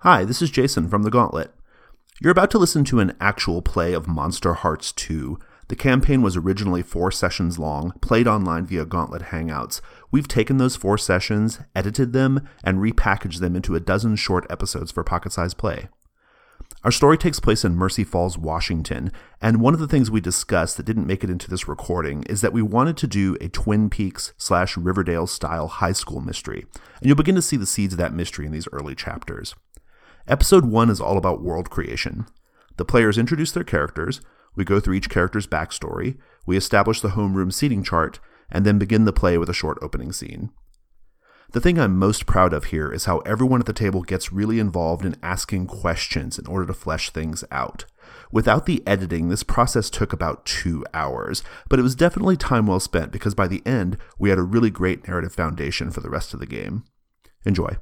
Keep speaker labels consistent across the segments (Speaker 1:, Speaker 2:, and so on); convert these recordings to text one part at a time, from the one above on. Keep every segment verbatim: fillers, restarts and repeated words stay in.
Speaker 1: Hi, this is Jason from The Gauntlet. You're about to listen to an actual play of Monster Hearts two. The campaign was originally four sessions long, played online via Gauntlet Hangouts. We've taken those four sessions, edited them, and repackaged them into a dozen short episodes for pocket-sized play. Our story takes place in Mercy Falls, Washington, and one of the things we discussed that didn't make it into this recording is that we wanted to do a Twin Peaks slash Riverdale-style high school mystery, and you'll begin to see the seeds of that mystery in these early chapters. Episode one is all about world creation. The players introduce their characters, we go through each character's backstory, we establish the homeroom seating chart, and then begin the play with a short opening scene. The thing I'm most proud of here is how everyone at the table gets really involved in asking questions in order to flesh things out. Without the editing, this process took about two hours, but it was definitely time well spent because by the end, we had a really great narrative foundation for the rest of the game. Enjoy.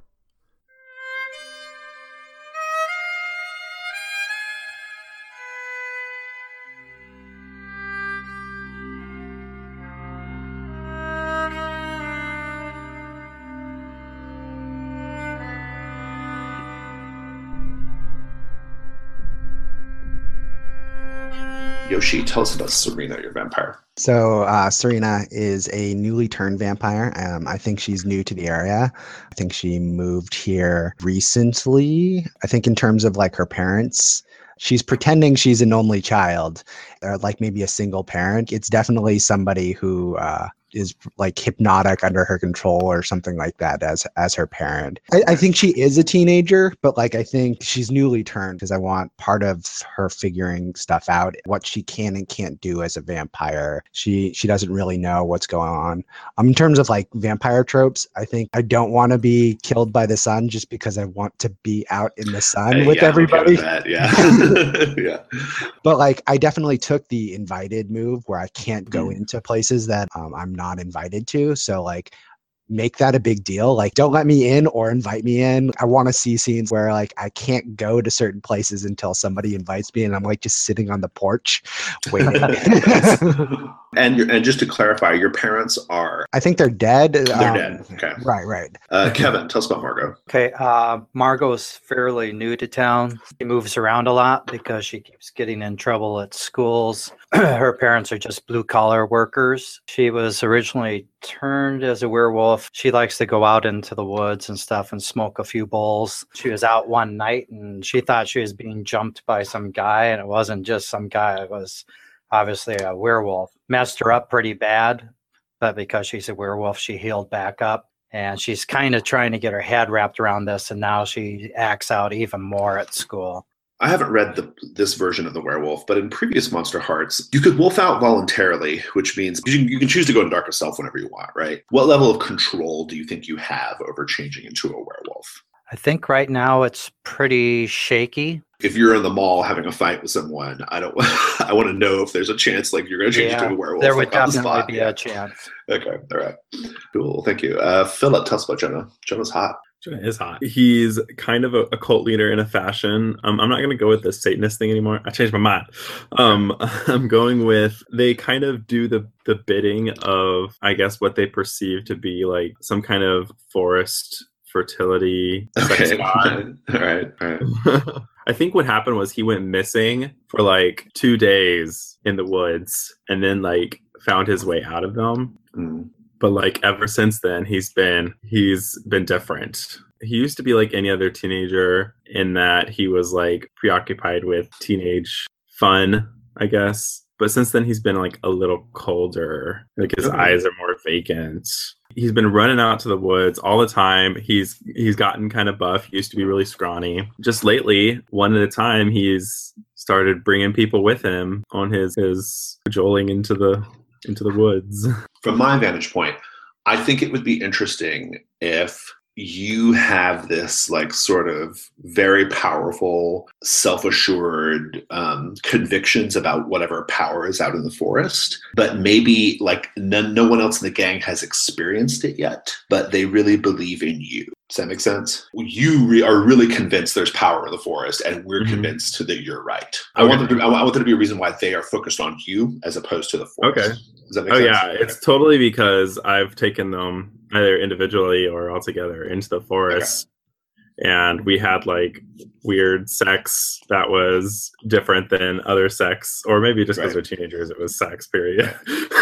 Speaker 2: Yoshi, tell us about Serena, your vampire.
Speaker 3: So uh, Serena is a newly turned vampire. Um, I think she's new to the area. I think she moved here recently. I think in terms of like her parents, she's pretending she's an only child or like maybe a single parent. It's definitely somebody who uh, is like hypnotic under her control or something like that as as her parent. I, I think she is a teenager, but like I think she's newly turned because I want part of her figuring stuff out, what she can and can't do as a vampire. She she doesn't really know what's going on. Um, in terms of like vampire tropes, I think I don't want to be killed by the sun just because I want to be out in the sun
Speaker 2: Hey,
Speaker 3: with
Speaker 2: yeah,
Speaker 3: everybody.
Speaker 2: I'm okay with that. Yeah. yeah.
Speaker 3: But like I definitely took the invited move where I can't go
Speaker 2: Mm.
Speaker 3: into places that um, I'm not invited to. So like make that a big deal. Like don't let me in or invite me in. I want to see scenes where like I can't go to certain places until somebody invites me and I'm like just sitting on the porch waiting.
Speaker 2: and you're, and just to clarify, your parents are
Speaker 3: I think they're dead.
Speaker 2: they're
Speaker 3: um,
Speaker 2: dead. Okay.
Speaker 3: Right, right.
Speaker 2: Uh, Kevin, tell us about Margot.
Speaker 4: Okay, uh, Margot's fairly new to town. She moves around a lot because she keeps getting in trouble at schools. Her parents are just blue-collar workers. She was originally turned as a werewolf. She likes to go out into the woods and stuff and smoke a few bowls. She was out one night and she thought she was being jumped by some guy, and it wasn't just some guy. It was obviously a werewolf. Messed her up pretty bad, but because she's a werewolf, she healed back up. And she's kind of trying to get her head wrapped around this, and now she acts out even more at school.
Speaker 2: I haven't read the, this version of the werewolf, but in previous Monster Hearts, you could wolf out voluntarily, which means you can, you can choose to go in darkest self whenever you want, right? What level of control do you think you have over changing into a werewolf?
Speaker 4: I think right now it's pretty shaky.
Speaker 2: If you're in the mall having a fight with someone, I don't. I want to know if there's a chance like you're going to change
Speaker 4: Yeah,
Speaker 2: into a werewolf.
Speaker 4: there would
Speaker 2: like, on the
Speaker 4: definitely
Speaker 2: spot.
Speaker 4: be
Speaker 2: Yeah.
Speaker 4: a chance.
Speaker 2: Okay, all right, cool. Thank you, uh, Philip. Tell us about Jonah. Jonah's hot.
Speaker 5: Jonah is hot. He's kind of a, a cult leader in a fashion. Um, I'm not going to go with the Satanist thing anymore. I changed my mind. Um, I'm going with they kind of do the the bidding of, I guess, what they perceive to be like some kind of forest fertility sex
Speaker 2: Okay,
Speaker 5: god.
Speaker 2: all right, all right.
Speaker 5: I think what happened was he went missing for like two days in the woods and then like found his way out of them.
Speaker 2: Mm.
Speaker 5: But like ever since then, he's been he's been different. He used to be like any other teenager in that he was like preoccupied with teenage fun, I guess. But since then, he's been like a little colder. Like his
Speaker 2: Okay.
Speaker 5: eyes are more vacant. He's been running out to the woods all the time. He's he's gotten kind of buff. He used to be really scrawny. Just lately, one at a time, he's started bringing people with him on his his cajoling into the into the woods.
Speaker 2: From my vantage point, I think it would be interesting if you have this like sort of very powerful, self-assured um, convictions about whatever power is out in the forest, but maybe like no, no one else in the gang has experienced it yet, but they really believe in you. Does that make sense? You re- are really convinced there's power in the forest, and we're
Speaker 5: Mhm.
Speaker 2: convinced that you're right. I
Speaker 5: Okay.
Speaker 2: want there to, I want there to be a reason why they are focused on you as opposed to the forest.
Speaker 5: Okay.
Speaker 2: Does that make
Speaker 5: Oh
Speaker 2: sense?
Speaker 5: yeah, it's totally because I've taken them either individually or all together into the forest. and we had like weird sex that was different than other sex, or maybe just because
Speaker 2: Right.
Speaker 5: we're teenagers, it was sex. Period.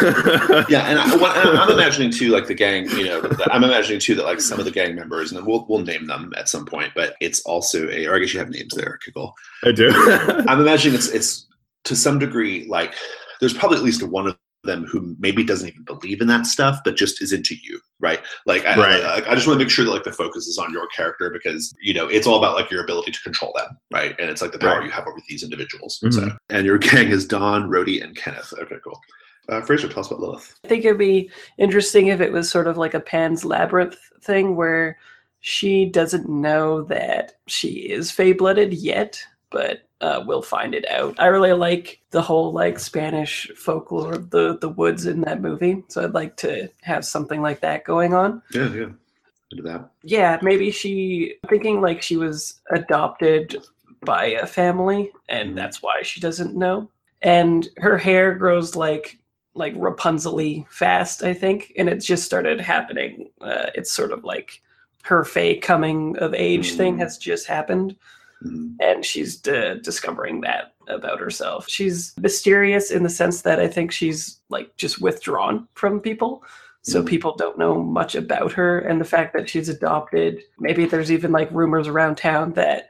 Speaker 2: Yeah, and, I, what, and I'm imagining too, like the gang. You know, that- I'm imagining too that like some of the gang members, and then we'll we'll name them at some point. But it's also a, or I guess you have names there, Kikol.
Speaker 5: I do.
Speaker 2: I'm imagining it's it's to some degree like there's probably at least one of them who maybe doesn't even believe in that stuff, but just is into you, right? Like, I,
Speaker 5: Right.
Speaker 2: I, I just want to make sure that like the focus is on your character because you know it's all about like your ability to control them, right? And it's like the power
Speaker 5: Right.
Speaker 2: you have over these individuals.
Speaker 5: Mhm.
Speaker 2: So, and your gang is Don, Rhodey, and Kenneth. Okay, cool. Uh, Fraser, tell us about Lilith.
Speaker 6: I think it'd be interesting if it was sort of like a Pan's Labyrinth thing where she doesn't know that she is Fey-blooded yet, but uh, we'll find it out. I really like the whole like Spanish folklore of the, the woods in that movie, so I'd like to have something like that going on.
Speaker 2: Yeah, yeah, into that.
Speaker 6: Yeah, maybe she, I'm thinking like she was adopted by a family, and that's why she doesn't know. And her hair grows like like Rapunzel-y fast, I think, and it just started happening. Uh, it's sort of like her Fae coming of age
Speaker 2: Mm.
Speaker 6: thing has just happened,
Speaker 2: Mhm.
Speaker 6: and she's d- discovering that about herself. She's mysterious in the sense that I think she's like just withdrawn from people. So
Speaker 2: Mhm.
Speaker 6: people don't know much about her, and the fact that she's adopted, maybe there's even like rumors around town that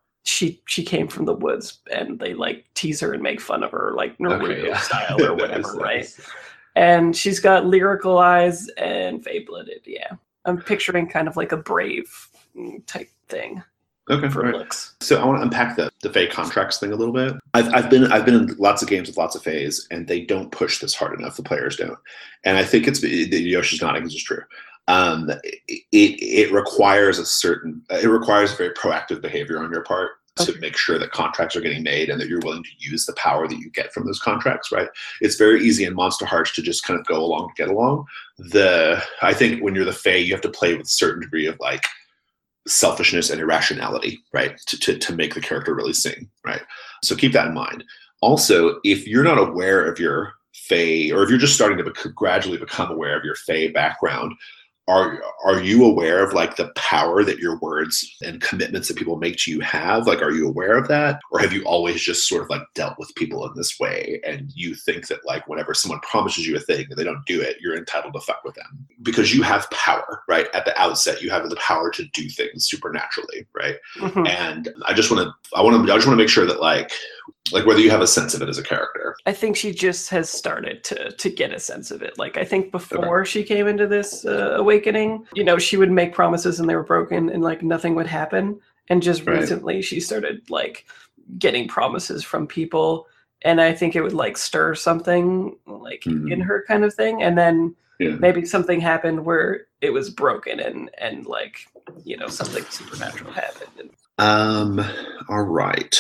Speaker 6: she she came from the woods and they like tease her and make fun of her like Naruto
Speaker 2: Okay, yeah.
Speaker 6: style or
Speaker 2: Nice,
Speaker 6: whatever, right?
Speaker 2: nice.
Speaker 6: And she's got lyrical eyes and Fey-blooded, yeah. I'm picturing kind of like a brave mm, type thing
Speaker 2: Okay,
Speaker 6: for
Speaker 2: right.
Speaker 6: looks.
Speaker 2: So I want to unpack the the Fae contracts thing a little bit. I've I've been I've been in lots of games with lots of Faes, and they don't push this hard enough. The players don't, and I think it's Yoshi's nodding. This is true. Um, it it requires a certain it requires very proactive behavior on your part to
Speaker 6: Okay.
Speaker 2: make sure that contracts are getting made and that you're willing to use the power that you get from those contracts. Right? It's very easy in Monster Hearts to just kind of go along to get along. The I think when you're the Fae, you have to play with a certain degree of like selfishness and irrationality, right? To, to, to make the character really sing, right? So keep that in mind. Also, if you're not aware of your Fae, or if you're just starting to bec- gradually become aware of your Fae background, are are you aware of like the power that your words and commitments that people make to you have? Like, are you aware of that? Or have you always just sort of like dealt with people in this way and you think that like whenever someone promises you a thing and they don't do it, you're entitled to fuck with them? Because you have power, right? At the outset, you have the power to do things supernaturally, right?
Speaker 6: Mhm.
Speaker 2: And I just want to, I want to, I just want to make sure that like, like whether you have a sense of it as a character.
Speaker 6: I think she just has started to to get a sense of it. Like I think before she came into this uh, awakening, you know, she would make promises and they were broken and like nothing would happen. And just
Speaker 2: Right.
Speaker 6: recently she started like getting promises from people, and I think it would like stir something like
Speaker 2: Mhm.
Speaker 6: in her kind of thing. And then
Speaker 2: Yeah.
Speaker 6: maybe something happened where it was broken and and like, you know, something supernatural happened. And
Speaker 2: Um. All right.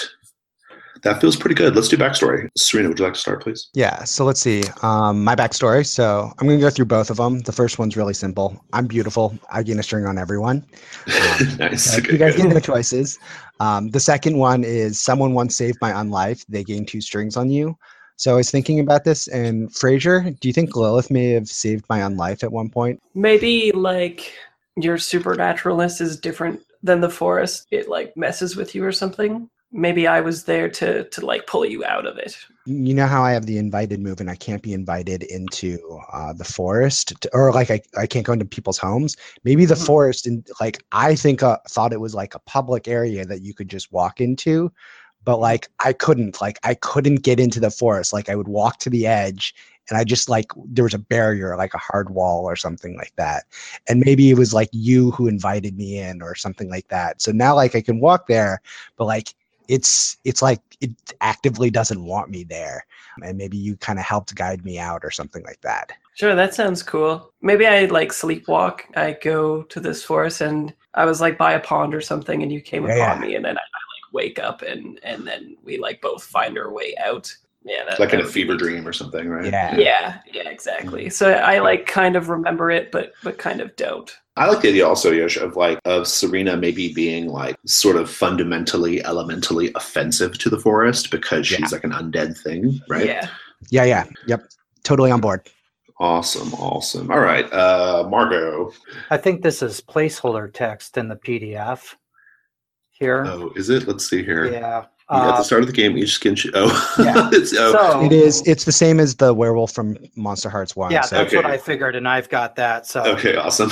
Speaker 2: That feels pretty good. Let's do backstory. Serena, would you like to start, please?
Speaker 3: Yeah, so let's see. Um, my backstory. So I'm going to go through both of them. The first one's really simple. I'm beautiful. I gain a string on everyone. Um,
Speaker 2: Nice.
Speaker 3: so
Speaker 2: Okay,
Speaker 3: you guys
Speaker 2: good.
Speaker 3: get no choices. Um, the second one is someone once saved my unlife. They gain two strings on you. So I was thinking about this, and Fraser, do you think Lilith may have saved my unlife at one point?
Speaker 6: maybe like your supernaturalness is different than the forest. It like messes with you or something. Maybe I was there to to like pull you out of it.
Speaker 3: You know how I have the invited move and I can't be invited into uh, the forest to, or like I, I can't go into people's homes. Maybe the
Speaker 6: Mhm.
Speaker 3: forest and like I think uh, thought it was like a public area that you could just walk into, but like I couldn't like I couldn't get into the forest. Like I would walk to the edge and I just like there was a barrier like a hard wall or something like that. And maybe it was like you who invited me in or something like that. So now like I can walk there, but like it's it's like it actively doesn't want me there, and maybe you kind of helped guide me out or something like that.
Speaker 6: Sure, that sounds cool. Maybe I like sleepwalk. I go to this forest and I was like by a pond or something, and you came
Speaker 3: Yeah,
Speaker 6: upon
Speaker 3: yeah.
Speaker 6: me, and then I, I like wake up and and then we like both find our way out. Yeah, that,
Speaker 2: Like in
Speaker 6: that
Speaker 2: a
Speaker 6: would be
Speaker 2: fever
Speaker 6: neat.
Speaker 2: dream or something, right?
Speaker 3: Yeah.
Speaker 6: Yeah, yeah, exactly. So I like kind of remember it, but but kind of don't.
Speaker 2: I like the idea also, Yosh, of like of Serena maybe being like sort of fundamentally, elementally offensive to the forest because she's
Speaker 3: Yeah.
Speaker 2: like an undead thing, right?
Speaker 6: Yeah.
Speaker 3: Yeah, yeah, yep, totally on board.
Speaker 2: Awesome, awesome. All right, uh, Margot.
Speaker 4: I think this is placeholder text in the P D F. here.
Speaker 2: Oh, is it? Let's see here.
Speaker 4: Yeah.
Speaker 2: At the
Speaker 4: Uh,
Speaker 2: start of the game, each skin. Sh- oh,
Speaker 4: Yeah.
Speaker 2: it's, oh.
Speaker 4: so
Speaker 3: It is. It's the same as the werewolf from Monster Hearts One.
Speaker 4: yeah,
Speaker 3: so
Speaker 4: that's what
Speaker 2: Okay.
Speaker 4: I figured, and I've got that. So
Speaker 2: Okay, awesome.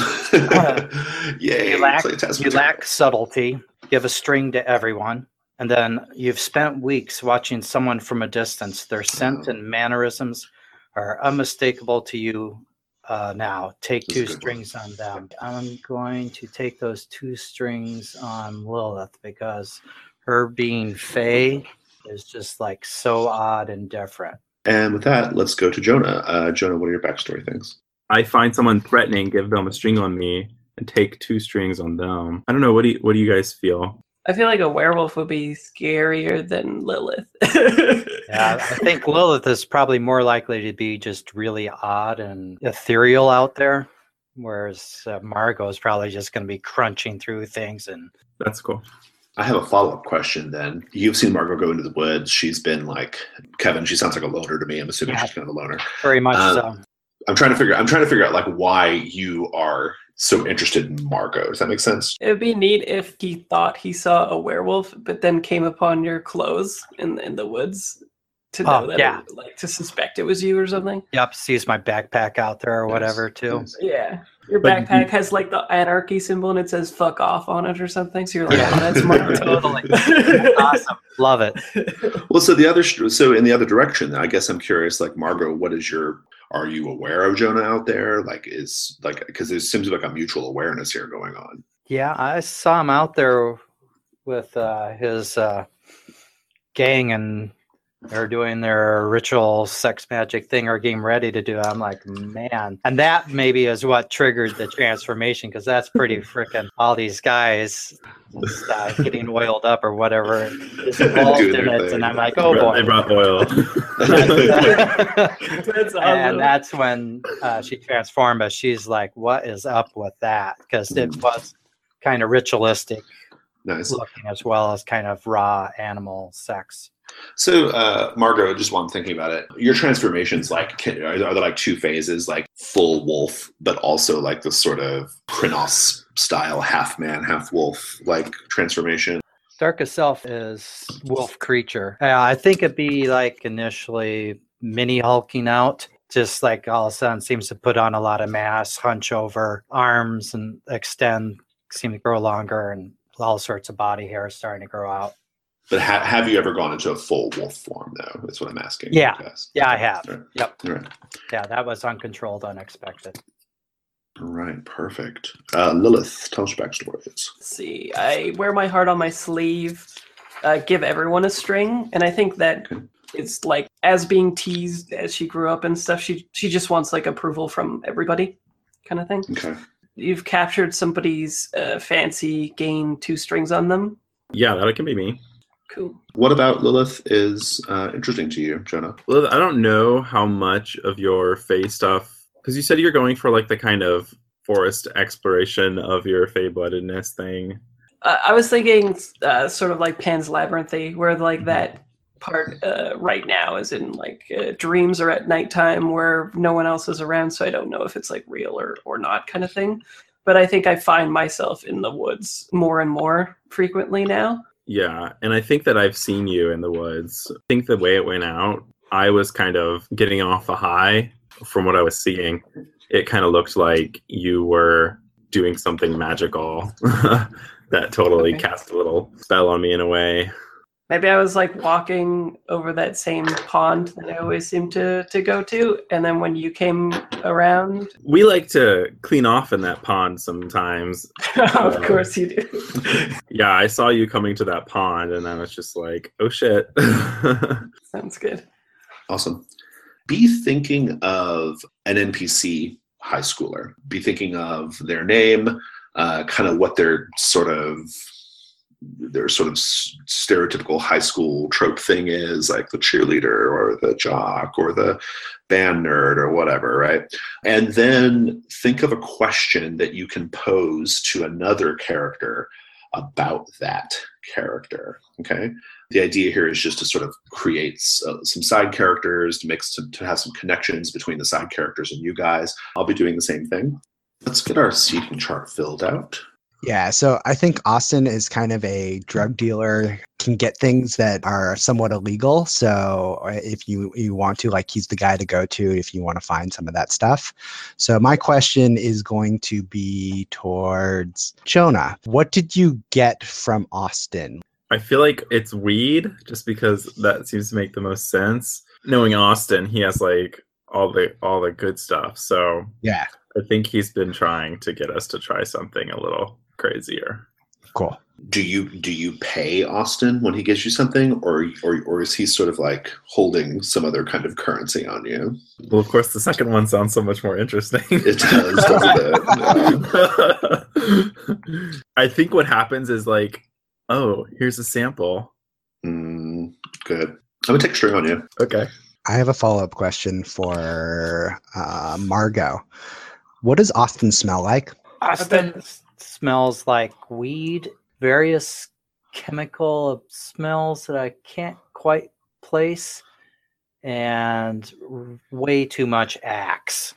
Speaker 2: Yay!
Speaker 4: you lack
Speaker 2: play test
Speaker 4: you
Speaker 2: material.
Speaker 4: lack subtlety. Give a string to everyone, and then you've spent weeks watching someone from a distance. Their scent
Speaker 2: Wow.
Speaker 4: and mannerisms are unmistakable to you. Uh, now take
Speaker 2: That's a
Speaker 4: two
Speaker 2: good one.
Speaker 4: strings on them. I'm going to take those two strings on Lilith because her being Fae is just like so odd and different.
Speaker 2: And with that, let's go to Jonah. Uh, Jonah, what are your backstory things?
Speaker 5: I find someone threatening, give them a string on me, and take two strings on them. I don't know. What do you, what do you guys feel?
Speaker 6: I feel like a werewolf would be scarier than Lilith.
Speaker 4: Yeah, I think Lilith is probably more likely to be just really odd and ethereal out there, whereas uh, Margot is probably just going to be crunching through things. And
Speaker 5: That's cool.
Speaker 2: I have a follow-up question then. You've seen Margot go into the woods. She's been like, Kevin, she sounds like a loner to me. I'm assuming
Speaker 4: Yeah.
Speaker 2: she's kind of a loner.
Speaker 4: very much
Speaker 2: Uh,
Speaker 4: so.
Speaker 2: I'm trying to figure I'm trying to figure out like why you are so interested in Margot. Does that make sense?
Speaker 6: It would be neat if he thought he saw a werewolf, but then came upon your clothes in in the woods to know
Speaker 4: Oh,
Speaker 6: that,
Speaker 4: yeah.
Speaker 6: it, like to suspect it was you or something.
Speaker 4: Yep, sees my backpack out there or
Speaker 2: Yes,
Speaker 4: whatever too.
Speaker 2: yes.
Speaker 6: Yeah, your
Speaker 5: But
Speaker 6: backpack
Speaker 5: you-
Speaker 6: has like the anarchy symbol and it says "fuck off" on it or something. So you're like,
Speaker 4: Yeah.
Speaker 6: oh, that's Margot.
Speaker 4: Totally. Awesome. Love it.
Speaker 2: Well, so the other so in the other direction, I guess I'm curious. Like Margot, what is your? Are you aware of Jonah out there? Like, is like because there seems like a mutual awareness here going on.
Speaker 4: Yeah, I saw him out there with uh, his uh, gang, and they're doing their ritual sex magic thing or getting ready to do it. I'm like, man. And that maybe is what triggered the transformation, because that's pretty freaking all these guys just, uh, getting oiled up or whatever is involved
Speaker 2: Doing
Speaker 4: in
Speaker 2: their
Speaker 4: it.
Speaker 2: thing.
Speaker 4: And I'm like, oh
Speaker 5: They
Speaker 4: boy.
Speaker 5: brought oil.
Speaker 6: That's awesome.
Speaker 4: And that's when uh, she transformed, but she's like, what is up with that? Because it was kind of ritualistic
Speaker 2: Nice.
Speaker 4: looking as well as kind of raw animal sex.
Speaker 2: So, uh, Margot, just while I'm thinking about it, your transformations like can, are, are there like two phases, like full wolf, but also like this sort of Krynos style half man, half wolf like transformation?
Speaker 4: Darkest Self is wolf creature. Uh, I think it'd be like initially mini hulking out, just like all of a sudden seems to put on a lot of mass, hunch over, arms and extend, seem to grow longer, and all sorts of body hair starting to grow out.
Speaker 2: But ha- have you ever gone into a full wolf form, though? That's what I'm asking.
Speaker 4: Yeah.
Speaker 2: Yes.
Speaker 4: Yeah, I
Speaker 2: Okay.
Speaker 4: have.
Speaker 2: All right.
Speaker 4: Yep.
Speaker 2: All right.
Speaker 4: Yeah, that was uncontrolled, unexpected.
Speaker 2: All right. Perfect. Uh, Lilith, tell us your backstory.
Speaker 6: Let's see, I wear my heart on my sleeve, uh, give everyone a string, and I think that it's like as being teased as she grew up and stuff. She she just wants like approval from everybody, kind of thing.
Speaker 2: Okay.
Speaker 6: You've captured somebody's uh, fancy, gain two strings on them.
Speaker 5: Yeah, that can be me.
Speaker 6: Cool.
Speaker 2: What about Lilith is uh, interesting to you, Jonah?
Speaker 5: Well, I don't know how much of your Fae stuff, because you said you're going for like the kind of forest exploration of your Fae-bloodedness thing.
Speaker 6: Uh, I was thinking uh, sort of like Pan's Labyrinthy, where like that part uh, right now is in like uh, dreams are at nighttime where no one else is around, so I don't know if it's like real or, or not kind of thing. But I think I find myself in the woods more and more frequently now.
Speaker 5: Yeah, and I think that I've seen you in the woods. I think the way it went out, I was kind of getting off a high from what I was seeing. It kind of looked like you were doing something magical that totally
Speaker 6: Okay.
Speaker 5: cast a little spell on me in a way.
Speaker 6: Maybe I was like walking over that same pond that I always seem to, to go to, and then when you came around,
Speaker 5: We like to clean off in that pond sometimes.
Speaker 6: of course you do.
Speaker 5: Yeah, I saw you coming to that pond and I was just like, oh shit.
Speaker 6: Sounds good.
Speaker 2: Awesome. Be thinking of an N P C high schooler. Be thinking of their name, uh, kind of what their sort of their sort of s- stereotypical high school trope thing is, like the cheerleader or the jock or the band nerd or whatever, right? And then think of a question that you can pose to another character about that character, okay? The idea here is just to sort of create uh, some side characters, to mix to, to have some connections between the side characters and you guys. I'll be doing the same thing. Let's get our seating chart filled out.
Speaker 3: Yeah, so I think Austin is kind of a drug dealer, can get things that are somewhat illegal. So uh, if you you want to, like, he's the guy to go to if you want to find some of that stuff. So my question is going to be towards Jonah. What did you get from Austin?
Speaker 5: I feel like it's weed, just because that seems to make the most sense. Knowing Austin, he has like all the all the good stuff. So
Speaker 3: Yeah,
Speaker 5: I think he's been trying to get us to try something a little crazier.
Speaker 3: cool.
Speaker 2: Do you do you pay Austin when he gives you something, or or or is he sort of like holding some other kind of currency on you?
Speaker 5: Well, of course, the second one sounds so much more interesting.
Speaker 2: It does, doesn't it? Yeah.
Speaker 5: I think what happens is like, oh, here's a sample.
Speaker 2: Mm, good. I'm gonna take a string on you.
Speaker 5: Okay.
Speaker 3: I have a follow-up question for uh, Margot. What does Austin smell like?
Speaker 4: Austin s- smells like weed, various chemical smells that I can't quite place, and r- way too much Axe.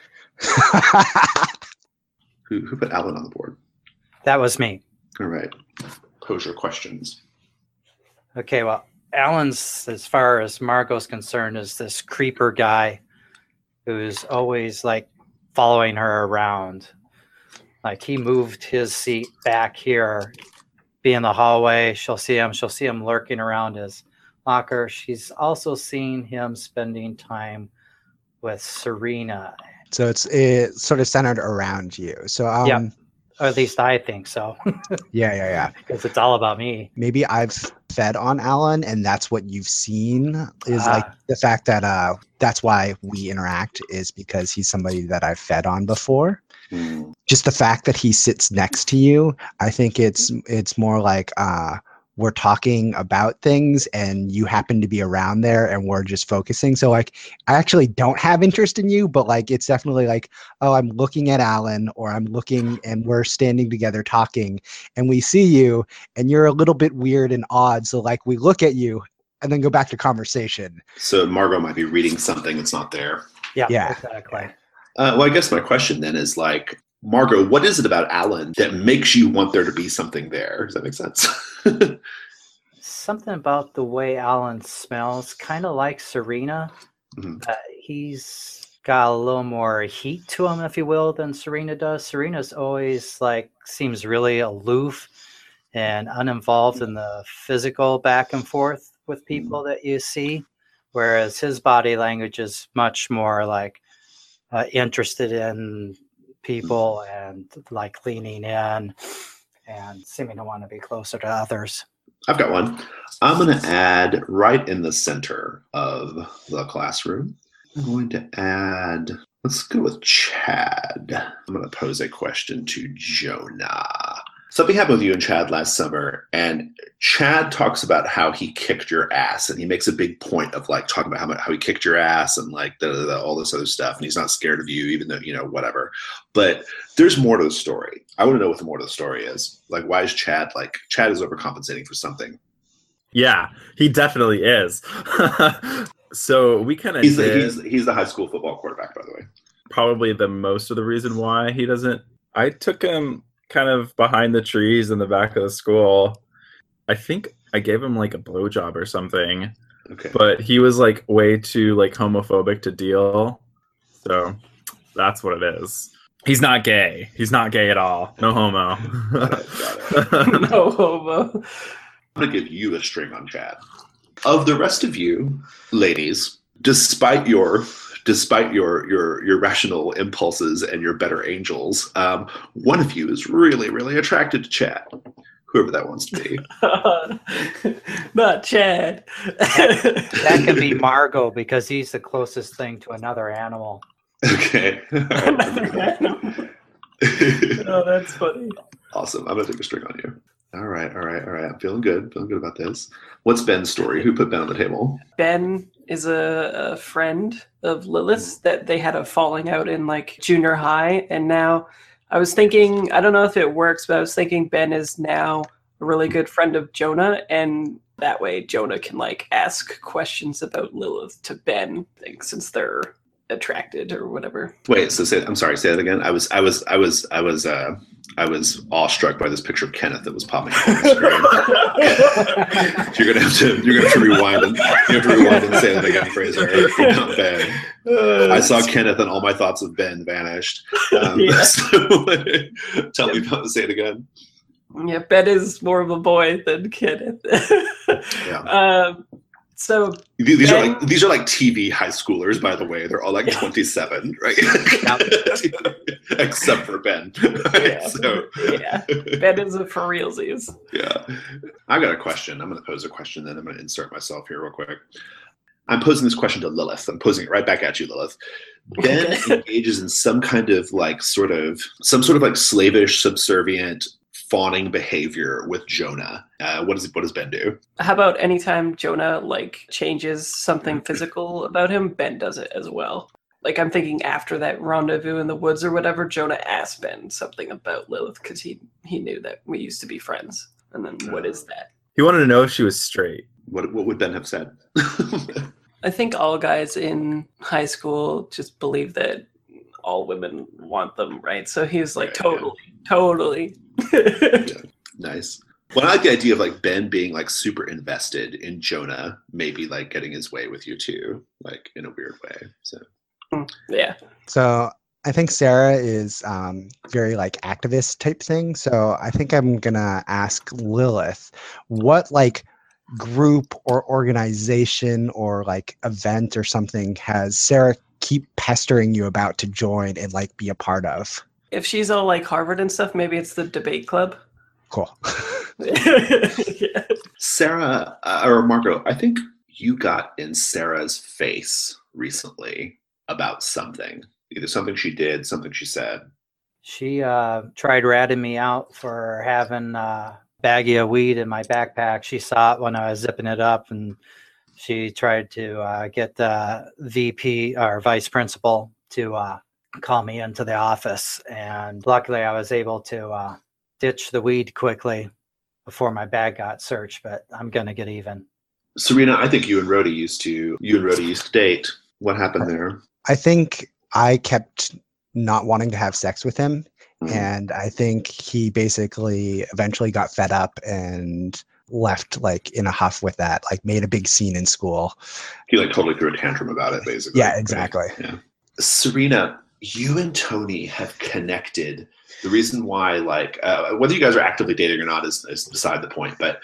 Speaker 2: Who who put Alan on the board?
Speaker 4: That was me.
Speaker 2: All right. Pose your questions.
Speaker 4: Okay, well, Alan's, as far as Margot's concerned, is this creeper guy who's always like following her around. Like, he moved his seat back here, be in the hallway. She'll see him. She'll see him lurking around his locker. She's also seen him spending time with Serena.
Speaker 3: So it's it's sort of centered around you. So um,
Speaker 4: Yeah. Or at least I think so,
Speaker 3: yeah, yeah, yeah.
Speaker 4: because it's all about me.
Speaker 3: Maybe I've fed on Alan, and that's what you've seen is
Speaker 4: Ah.
Speaker 3: like the fact that uh, that's why we interact, is because he's somebody that I've fed on before.
Speaker 2: Mm.
Speaker 3: Just the fact that he sits next to you, I think it's it's more like uh, we're talking about things and you happen to be around there and we're just focusing. So like, I actually don't have interest in you, but like, it's definitely like, oh, I'm looking at Alan, or I'm looking and we're standing together talking and we see you and you're a little bit weird and odd. So like, we look at you and then go back to conversation.
Speaker 2: So Margot might be reading something that's not there.
Speaker 4: Yeah,
Speaker 3: Yeah.
Speaker 4: exactly.
Speaker 2: Uh, well, I guess my question then is like, Margot, what is it about Alan that makes you want there to be something there? Does that make sense?
Speaker 4: Something about the way Alan smells, kind of like Serena.
Speaker 2: Mhm.
Speaker 4: Uh, he's got a little more heat to him, if you will, than Serena does. Serena's always like seems really aloof and uninvolved in the physical back and forth with people that you see, whereas his body language is much more like uh, interested in people and like leaning in and seeming to want to be closer to others.
Speaker 2: I've got one. I'm going to add right in the center of the classroom. I'm going to add, let's go with Chad. I'm going to pose a question to Jonah. Something happened with you and Chad last summer, and Chad talks about how he kicked your ass, and he makes a big point of like talking about how, much, how he kicked your ass and like the, the, all this other stuff, and he's not scared of you, even though, you know, whatever. But there's more to the story. I want to know what the more to the story is. Like, why is Chad like Chad is overcompensating for something?
Speaker 5: Yeah, he definitely is. So we kind of
Speaker 2: He's the,
Speaker 5: did
Speaker 2: he's he's the high school football quarterback, by the way.
Speaker 5: probably the most of the reason why he doesn't. I took him kind of behind the trees in the back of the school. I think I gave him like a blowjob or something,
Speaker 2: Okay.
Speaker 5: but he was like way too like homophobic to deal. So that's what it is. He's not gay. He's not gay at all. No homo.
Speaker 2: Got it, got it.
Speaker 6: No homo.
Speaker 2: I'm going to give you a string on Chad. Of the rest of you, ladies, despite your despite your your your rational impulses and your better angels, um, one of you is really, really attracted to Chad, whoever that wants to be.
Speaker 6: Not Chad.
Speaker 4: That can be Margot because he's the closest thing to another animal.
Speaker 2: Okay.
Speaker 6: Another animal. Oh, that's funny.
Speaker 2: Awesome. I'm going to take a string on you. All right, all right, all right. I'm feeling good. Feeling good about this. What's Ben's story? Who put Ben on the table?
Speaker 6: Ben is a, a friend of Lilith's that they had a falling out in like junior high. And now I was thinking, I don't know if it works, but I was thinking Ben is now a really good friend of Jonah. And that way Jonah can like ask questions about Lilith to Ben, I think, since they're attracted or whatever.
Speaker 2: Wait, so say I'm sorry, say that again. I was I was I was I was uh I was awestruck by this picture of Kenneth that was popping up on the screen. You're gonna have to you're gonna have to rewind and you have to rewind and say that again, Fraser. Not Ben. I saw Kenneth and all my thoughts of Ben vanished. Um,
Speaker 6: Yeah.
Speaker 2: So, tell me about say it again.
Speaker 6: Yeah, Ben is more of a boy than Kenneth.
Speaker 2: Yeah.
Speaker 6: Um, so
Speaker 2: These these are
Speaker 6: Ben-
Speaker 2: like these are like T V high schoolers, by the way. They're all like twenty-seven, right? Except for Ben. Right?
Speaker 6: Yeah.
Speaker 2: So
Speaker 6: yeah, Ben is a for realsies.
Speaker 2: yeah. I got a question. I'm gonna pose a question, then I'm gonna insert myself here real quick. I'm posing this question to Lilith. I'm posing it right back at you, Lilith. Ben engages in some kind of like sort of some sort of like slavish, subservient, fawning behavior with Jonah. Uh, what does what does Ben do?
Speaker 6: How about anytime Jonah like changes something physical about him, Ben does it as well. Like I'm thinking after that rendezvous in the woods or whatever, Jonah asked Ben something about Lilith because he he knew that we used to be friends. And then what is that?
Speaker 5: He wanted to know if she was straight.
Speaker 2: What what would Ben have said?
Speaker 6: I think all guys in high school just believe that all women want them, right? So he was like,
Speaker 2: Right,
Speaker 6: totally, totally.
Speaker 2: Nice. Well, I like the idea of like Ben being like super invested in Jonah, maybe like getting his way with you too, like in a weird way. So
Speaker 6: Yeah.
Speaker 3: So I think Sarah is um, very like activist type thing. So I think I'm gonna ask Lilith, what like group or organization or like event or something has Sarah keep pestering you about to join and like be a part of?
Speaker 6: If she's all like Harvard and stuff, maybe it's the debate club.
Speaker 3: Cool.
Speaker 6: Yeah.
Speaker 2: Sarah uh, or Marco, I think you got in Sarah's face recently about something. Either something she did, something she said.
Speaker 4: She uh, tried ratting me out for having a baggie of weed in my backpack. She saw it when I was zipping it up, and she tried to uh, get the V P or vice principal to uh, call me into the office. And luckily, I was able to uh, ditch the weed quickly before my bag got searched. But I'm gonna get even.
Speaker 2: Serena, I think you and Rhodey used to you and Rhodey used to date. What happened there?
Speaker 3: I think I kept not wanting to have sex with him.
Speaker 2: Mhm.
Speaker 3: And I think he basically eventually got fed up and left like in a huff with that, like made a big scene in school.
Speaker 2: He like totally threw a tantrum about it, basically.
Speaker 3: Yeah, exactly.
Speaker 2: Yeah. Serena, you and Tony have connected. The reason why, like, uh, whether you guys are actively dating or not is, is beside the point. But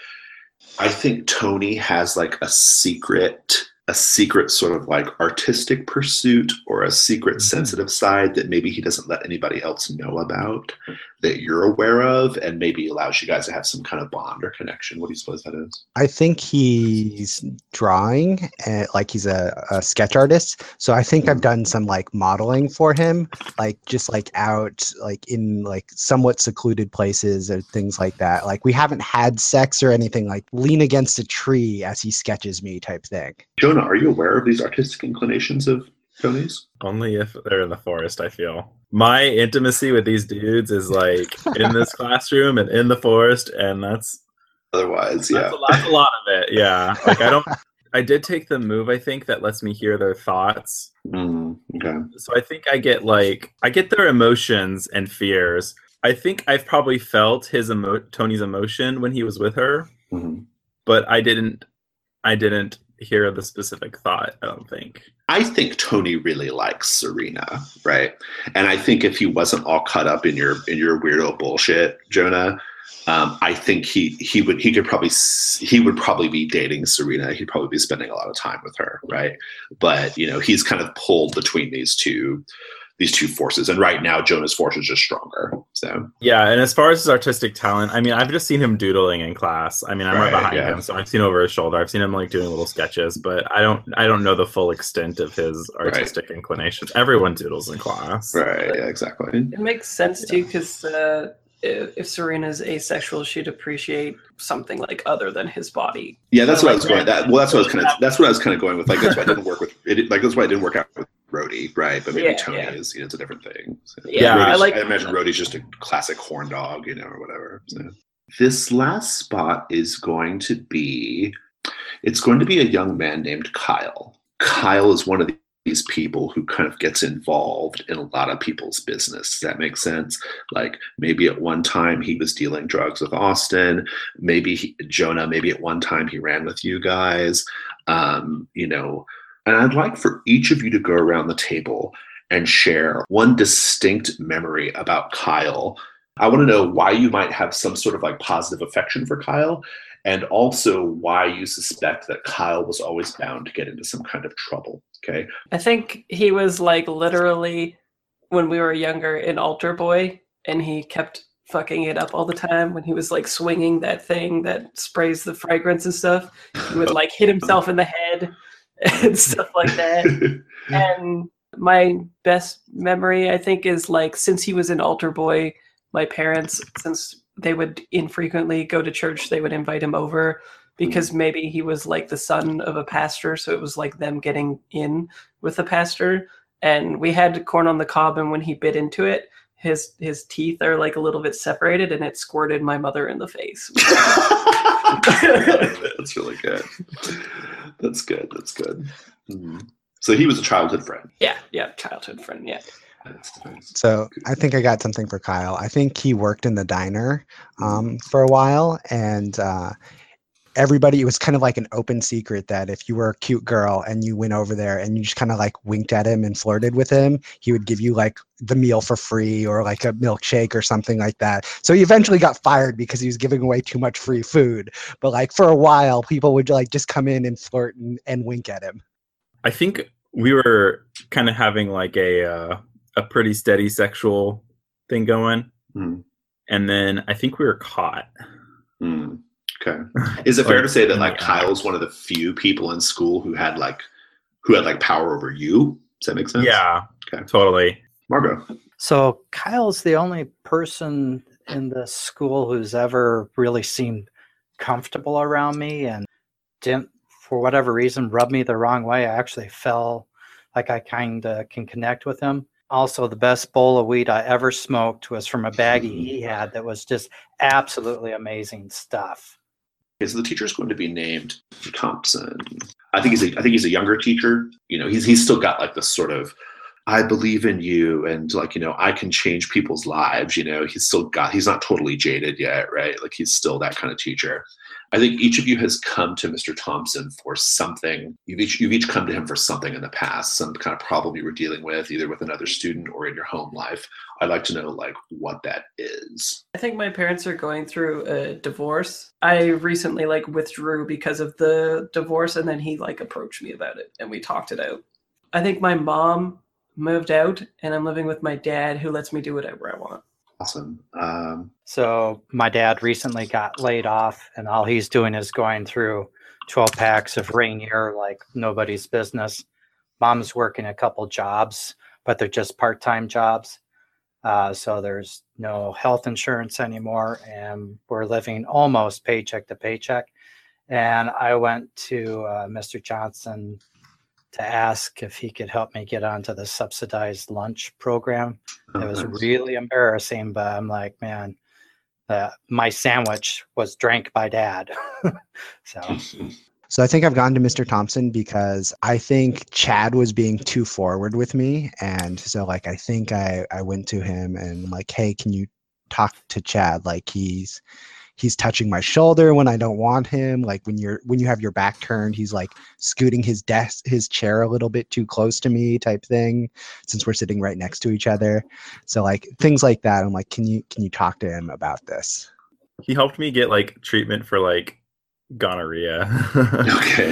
Speaker 2: I think Tony has like a secret, a secret sort of like artistic pursuit or a secret
Speaker 3: Mhm.
Speaker 2: sensitive side that maybe he doesn't let anybody else know about, that you're aware of, and maybe allows you guys to have some kind of bond or connection. What do you suppose that is?
Speaker 3: I think he's drawing, uh, like he's a, a sketch artist. So I think I've done some like modeling for him, like just like out, like in like somewhat secluded places or things like that. Like we haven't had sex or anything, like lean against a tree as he sketches me type thing.
Speaker 2: Jonah, are you aware of these artistic inclinations of Tony's?
Speaker 5: Only if they're in the forest, I feel. My intimacy with these dudes is like in this classroom and in the forest, and that's
Speaker 2: Otherwise, yeah.
Speaker 5: that's, a, that's a lot of it. Yeah. Like I don't I did take the move, I think, that lets me hear their thoughts.
Speaker 2: Mm, okay.
Speaker 5: So I think I get like I get their emotions and fears. I think I've probably felt his emo- Tony's emotion when he was with her,
Speaker 2: Mhm.
Speaker 5: but I didn't I didn't hear the specific thought, I don't think.
Speaker 2: I think Tony really likes Serena, right? And I think if he wasn't all caught up in your in your weirdo bullshit, Jonah, um, I think he he would he could probably s- he would probably be dating Serena. He'd probably be spending a lot of time with her, right? But you know, he's kind of pulled between these two these two forces, and right now Jonah's force is just stronger. So
Speaker 5: Yeah, and as far as his artistic talent, I mean, I've just seen him doodling in class. I mean, I'm right,
Speaker 2: Right,
Speaker 5: behind
Speaker 2: yeah.
Speaker 5: him, so I've seen over his shoulder. I've seen him like doing little sketches, but I don't, I don't know the full extent of his artistic inclinations. Everyone doodles in class.
Speaker 2: right, yeah, exactly.
Speaker 6: It makes sense too, because uh, if, if Serena's asexual, she'd appreciate something like other than his body.
Speaker 2: Yeah, that's
Speaker 6: So,
Speaker 2: what I
Speaker 6: like,
Speaker 2: was going. That well, that's what I was kind of. That's what I was kind of going with. Like that's why it didn't work with it. Like that's why it didn't work out with Rhodey, right? But maybe
Speaker 6: Yeah,
Speaker 2: Tony
Speaker 6: yeah.
Speaker 2: is. You know, it's a different thing. So,
Speaker 6: Yeah,
Speaker 2: Rhodey's-
Speaker 6: I like-
Speaker 2: I imagine Rhodey's just a classic horn dog, you know, or whatever. So. This last spot is going to be. It's going to be a young man named Kyle. Kyle is one of these people who kind of gets involved in a lot of people's business. Does that make sense? Like maybe at one time he was dealing drugs with Austin. Maybe he, Jonah, maybe at one time he ran with you guys. Um, you know, and I'd like for each of you to go around the table and share one distinct memory about Kyle. I want to know why you might have some sort of like positive affection for Kyle, and also why you suspect that Kyle was always bound to get into some kind of trouble. Okay.
Speaker 6: I think he was like literally when we were younger an altar boy, and he kept fucking it up all the time when he was like swinging that thing that sprays the fragrance and stuff. He would like hit himself in the head and stuff like that. And my best memory, I think, is like since he was an altar boy, my parents, since they would infrequently go to church, they would invite him over because maybe he was like the son of a pastor. So it was like them getting in with the pastor. And we had corn on the cob, and when he bit into it, his his teeth are like a little bit separated, and it squirted my mother in the face.
Speaker 2: That's really good. That's good. That's good. Mm-hmm. So he was a childhood friend.
Speaker 6: Yeah, yeah, childhood friend, yeah.
Speaker 3: So I think I got something for Kyle. I think he worked in the diner um, for a while, and uh, everybody, it was kind of like an open secret that if you were a cute girl and you went over there and you just kind of like winked at him and flirted with him, he would give you like the meal for free or like a milkshake or something like that. So he eventually got fired because he was giving away too much free food. But like for a while, people would like just come in and flirt and, and wink at him.
Speaker 5: I think we were kind of having like a uh, a pretty steady sexual thing going. Mm. And then I think we were caught.
Speaker 2: Mm. Okay. Is it fair to say that like Kyle's one of the few people in school who had like who had like power over you? Does that make sense?
Speaker 5: Yeah.
Speaker 2: Okay.
Speaker 5: Totally.
Speaker 2: Margot.
Speaker 4: So Kyle's the only person in the school who's ever really seemed comfortable around me and didn't, for whatever reason, rub me the wrong way. I actually felt like I kind of can connect with him. Also, the best bowl of weed I ever smoked was from a baggie he had that was just absolutely amazing stuff.
Speaker 2: Okay, so the teacher is going to be named Thompson. I think he's a, I think he's a younger teacher. You know, he's he's still got like this sort of, I believe in you, and like, you know, I can change people's lives. You know, he's still got, he's not totally jaded yet, right? Like he's still that kind of teacher. I think each of you has come to Mister Thompson for something. You've each, you've each come to him for something in the past, some kind of problem you were dealing with, either with another student or in your home life. I'd like to know like what that is.
Speaker 6: I think my parents are going through a divorce. I recently like withdrew because of the divorce, and then he like approached me about it and we talked it out. I think my mom moved out and I'm living with my dad, who lets me do whatever I want.
Speaker 2: Awesome. Um,
Speaker 4: so my dad recently got laid off, and all he's doing is going through twelve packs of Rainier like nobody's business. Mom's working a couple jobs, but they're just part-time jobs. Uh, so there's no health insurance anymore, and we're living almost paycheck to paycheck. And I went to uh, Mister Johnson to ask if he could help me get onto the subsidized lunch program. It was really embarrassing, but I'm like, man, uh, my sandwich was drank by dad. so.
Speaker 3: So I think I've gone to Mister Thompson because I think Chad was being too forward with me. And so like, I think I, I went to him and I'm like, hey, can you talk to Chad? Like he's, he's touching my shoulder when I don't want him. Like when you're, when you have your back turned, he's like scooting his desk, his chair a little bit too close to me type thing, since we're sitting right next to each other. So like things like that. I'm like, can you, can you talk to him about this?
Speaker 5: He helped me get like treatment for like gonorrhea.
Speaker 2: Okay.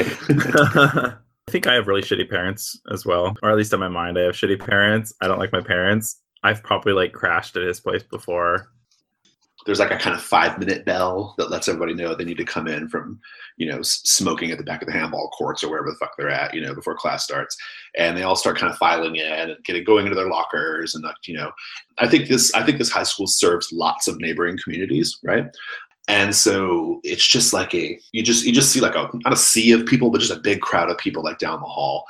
Speaker 5: I think I have really shitty parents as well, or at least in my mind, I have shitty parents. I don't like my parents. I've probably like crashed at his place before.
Speaker 2: There's like a kind of five minute bell that lets everybody know they need to come in from, you know, s- smoking at the back of the handball courts or wherever the fuck they're at, you know, before class starts. And they all start kind of filing in and getting going into their lockers. And, you know, I think this, I think this high school serves lots of neighboring communities, right? And so it's just like a, you just, you just see like a, not a sea of people, but just a big crowd of people like down the hall.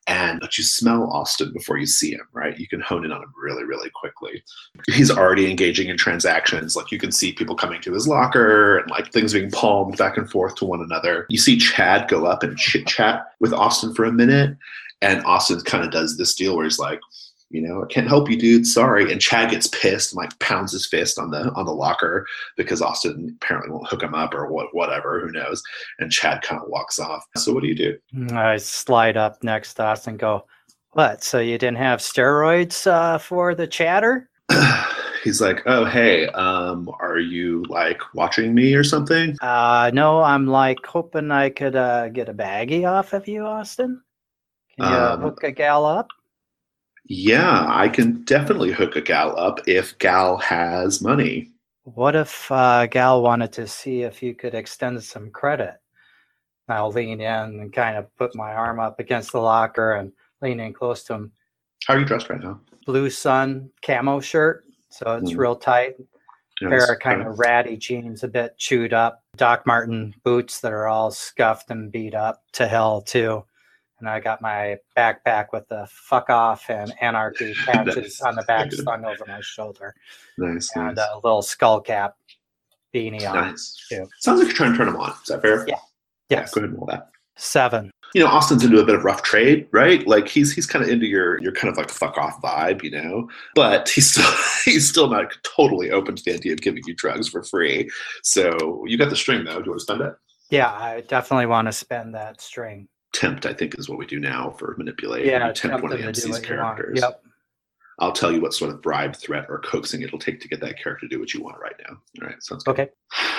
Speaker 2: And but you smell Austin before you see him, right? You can hone in on him really, really quickly. He's already engaging in transactions. Like you can see people coming to his locker and like things being palmed back and forth to one another. You see Chad go up and chit chat with Austin for a minute. And Austin kind of does this deal where he's like, you know, I can't help you, dude. Sorry. And Chad gets pissed and like pounds his fist on the on the locker because Austin apparently won't hook him up or what, whatever. Who knows? And Chad kind of walks off. So what do you do?
Speaker 4: I slide up next to us and go, what? So you didn't have steroids uh, for the chatter?
Speaker 2: He's like, oh, hey, um, are you like watching me or something?
Speaker 4: Uh, no, I'm like hoping I could uh, get a baggie off of you, Austin. Can you
Speaker 2: Um,
Speaker 4: hook a gal up?
Speaker 2: Yeah, I can definitely hook a gal up if Gal has money.
Speaker 4: What if uh, Gal wanted to see if you could extend some credit? I'll lean in and kind of put my arm up against the locker and lean in close to him.
Speaker 2: How are you dressed right now?
Speaker 4: Blue Sun camo shirt, so it's
Speaker 2: Mm.
Speaker 4: real tight.
Speaker 2: Yes,
Speaker 4: Pair of kind
Speaker 2: okay.
Speaker 4: of ratty jeans, a bit chewed up. Doc Marten boots that are all scuffed and beat up to hell too. And I got my backpack with the fuck off and anarchy patches
Speaker 2: Nice.
Speaker 4: on the back slung over my shoulder.
Speaker 2: Nice,
Speaker 4: And
Speaker 2: nice.
Speaker 4: a little skull cap beanie on.
Speaker 2: Nice.
Speaker 4: too.
Speaker 2: Sounds like you're trying to turn him on. Is that fair?
Speaker 4: Yeah.
Speaker 2: Yeah,
Speaker 4: Yes.
Speaker 2: go ahead and roll that.
Speaker 4: Seven.
Speaker 2: You know, Austin's into a bit of rough trade, right? Like he's he's kind of into your your kind of like fuck off vibe, you know. But he's still he's still not totally open to the idea of giving you drugs for free. So you got the string though. Do you want to spend it?
Speaker 4: Yeah, I definitely want to spend that string.
Speaker 2: Tempt, I think, is what we do now for manipulate.
Speaker 4: Yeah,
Speaker 2: You tempt one of
Speaker 4: them
Speaker 2: the
Speaker 4: to do
Speaker 2: M C's
Speaker 4: what you want.
Speaker 2: characters.
Speaker 4: Yep.
Speaker 2: I'll tell you what sort of bribe, threat, or coaxing it'll take to get that character to do what you want right now. All right, sounds good.
Speaker 4: Okay.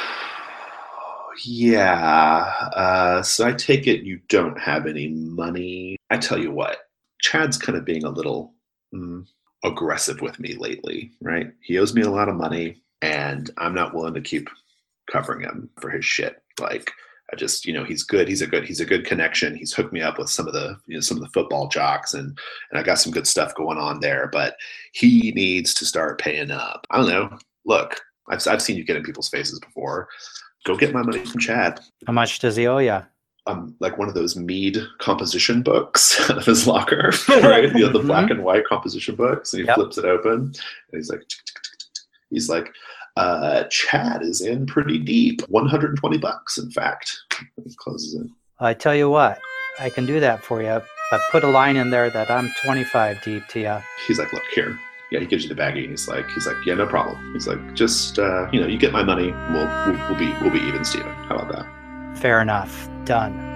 Speaker 2: Yeah. Uh, so I take it you don't have any money. I tell you what, Chad's kind of being a little mm, aggressive with me lately, right? He owes me a lot of money, and I'm not willing to keep covering him for his shit. Like, I just, you know, he's good. He's a good, he's a good connection. He's hooked me up with some of the, you know, some of the football jocks, and and I got some good stuff going on there. But he needs to start paying up. I don't know. Look, I've I've seen you get in people's faces before. Go get my money from Chad.
Speaker 4: How much does he owe you?
Speaker 2: Um, like one of those Mead composition books out of his locker, right? You know, the black and white composition books, and he
Speaker 4: Yep.
Speaker 2: flips it open, and he's like, he's like, uh, Chad is in pretty deep, one hundred twenty bucks, in fact. He closes it.
Speaker 4: I tell you what, I can do that for you, but put a line in there that I'm twenty-five deep to you.
Speaker 2: He's like, look here. Yeah, he gives you the baggie. And he's like, he's like, yeah, no problem. He's like, just uh, you know, you get my money, we'll we'll, we'll be we'll be even, Steven. How about that?
Speaker 4: Fair enough. Done.